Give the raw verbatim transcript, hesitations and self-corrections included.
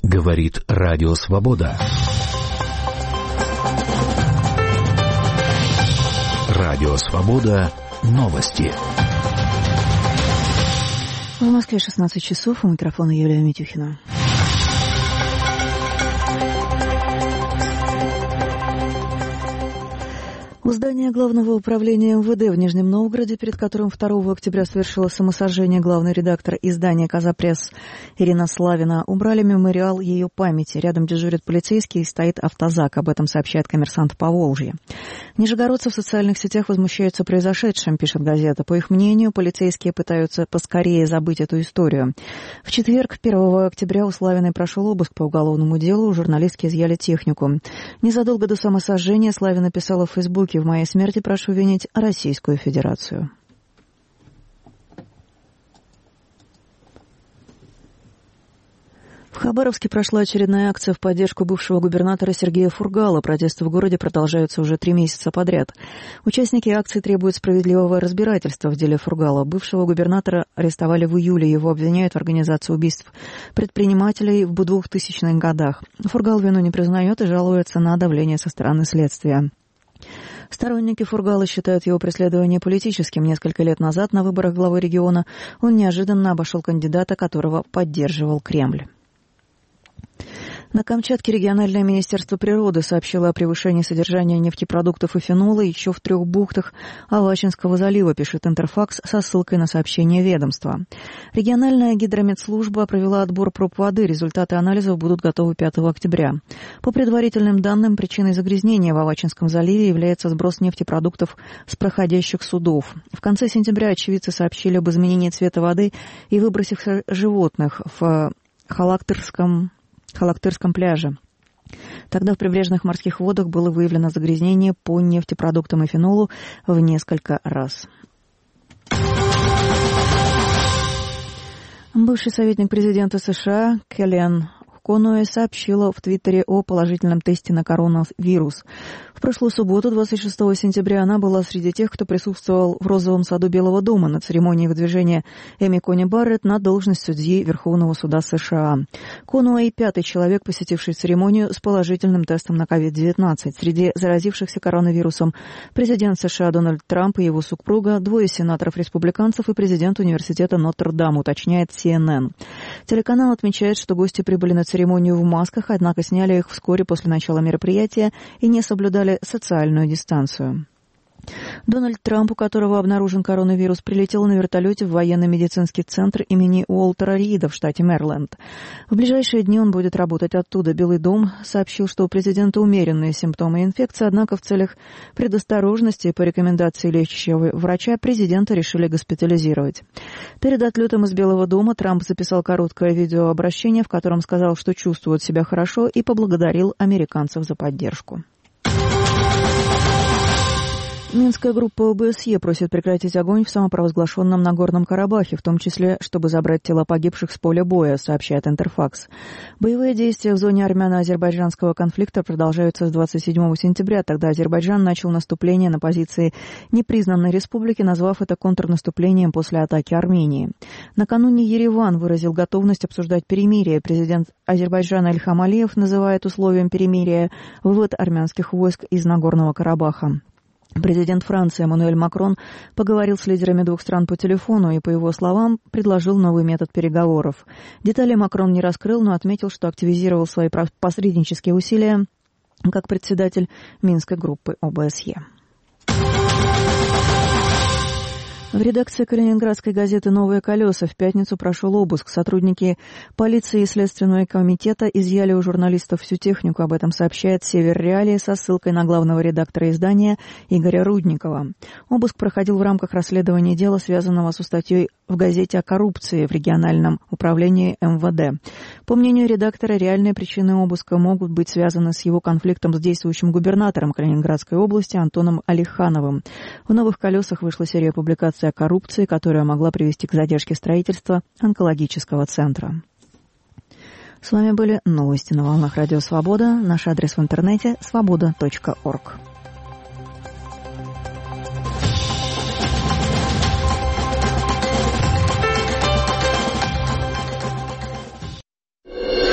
Говорит Радио Свобода. Радио Свобода. Новости. В Москве шестнадцать часов. У микрофона Юлия Митюхина. У здания Главного управления эм вэ дэ в Нижнем Новгороде, перед которым второго октября совершила самосожжение главный редактор издания «Казапресс» Ирина Славина, убрали мемориал ее памяти. Рядом дежурит полицейский и стоит автозак. Об этом сообщает «Коммерсант» Поволжья. Нижегородцы в социальных сетях возмущаются произошедшим, пишет газета. По их мнению, полицейские пытаются поскорее забыть эту историю. В четверг, первого октября, у Славиной прошел обыск по уголовному делу. У журналистки изъяли технику. Незадолго до самосожжения Славина писала в Фейсбуке: «В моей смерти прошу винить Российскую Федерацию». В Хабаровске прошла очередная акция в поддержку бывшего губернатора Сергея Фургала. Протесты в городе продолжаются уже три месяца подряд. Участники акции требуют справедливого разбирательства в деле Фургала. Бывшего губернатора арестовали в июле. Его обвиняют в организации убийств предпринимателей в двухтысячных годах. Фургал вину не признает и жалуется на давление со стороны следствия. Сторонники Фургала считают его преследование политическим. Несколько лет назад на выборах главы региона он неожиданно обошел кандидата, которого поддерживал Кремль. На Камчатке региональное министерство природы сообщило о превышении содержания нефтепродуктов и фенола еще в трех бухтах Авачинского залива, пишет Интерфакс со ссылкой на сообщение ведомства. Региональная гидрометслужба провела отбор проб воды. Результаты анализов будут готовы пятого октября. По предварительным данным, причиной загрязнения в Авачинском заливе является сброс нефтепродуктов с проходящих судов. В конце сентября очевидцы сообщили об изменении цвета воды и выбросах животных в Халактырском Халактырском пляже. Тогда в прибрежных морских водах было выявлено загрязнение по нефтепродуктам и фенолу в несколько раз. Бывший советник президента США Келлиан Конуэй сообщила в Твиттере о положительном тесте на коронавирус. В прошлую субботу, двадцать шестого сентября, она была среди тех, кто присутствовал в Розовом саду Белого дома на церемонии выдвижения Эми Кони Барретт на должность судьи Верховного суда США. Конуэй – пятый человек, посетивший церемонию с положительным тестом на ковид девятнадцать. Среди заразившихся коронавирусом президент США Дональд Трамп и его супруга, двое сенаторов-республиканцев и президент университета Нотр-Дам, уточняет си эн эн. Телеканал отмечает, что гости прибыли на церемонию в масках, однако сняли их вскоре после начала мероприятия и не соблюдали социальную дистанцию. Дональд Трамп, у которого обнаружен коронавирус, прилетел на вертолете в военно-медицинский центр имени Уолтера Рида в штате Мэриленд. В ближайшие дни он будет работать оттуда. Белый дом сообщил, что у президента умеренные симптомы инфекции, однако в целях предосторожности по рекомендации лечащего врача президента решили госпитализировать. Перед отлетом из Белого дома Трамп записал короткое видеообращение, в котором сказал, что чувствует себя хорошо, и поблагодарил американцев за поддержку. Минская группа о бэ эс е просит прекратить огонь в самопровозглашенном Нагорном Карабахе, в том числе, чтобы забрать тела погибших с поля боя, сообщает Интерфакс. Боевые действия в зоне армяно-азербайджанского конфликта продолжаются с двадцать седьмого сентября. Тогда Азербайджан начал наступление на позиции непризнанной республики, назвав это контрнаступлением после атаки Армении. Накануне Ереван выразил готовность обсуждать перемирие. Президент Азербайджана Ильхам Алиев называет условием перемирия вывод армянских войск из Нагорного Карабаха. Президент Франции Эммануэль Макрон поговорил с лидерами двух стран по телефону и, по его словам, предложил новый метод переговоров. Детали Макрон не раскрыл, но отметил, что активизировал свои посреднические усилия как председатель Минской группы о бэ эс е. В редакции калининградской газеты «Новые колеса» в пятницу прошел обыск. Сотрудники полиции и Следственного комитета изъяли у журналистов всю технику. Об этом сообщает «Север Реалии» со ссылкой на главного редактора издания Игоря Рудникова. Обыск проходил в рамках расследования дела, связанного со статьей в газете о коррупции в региональном управлении эм вэ дэ. По мнению редактора, реальные причины обыска могут быть связаны с его конфликтом с действующим губернатором Калининградской области Антоном Алихановым. В «Новых колесах» вышла серия публикаций о коррупции, которая могла привести к задержке строительства онкологического центра. С вами были новости на волнах Радио Свобода. Наш адрес в интернете свобода точка орг.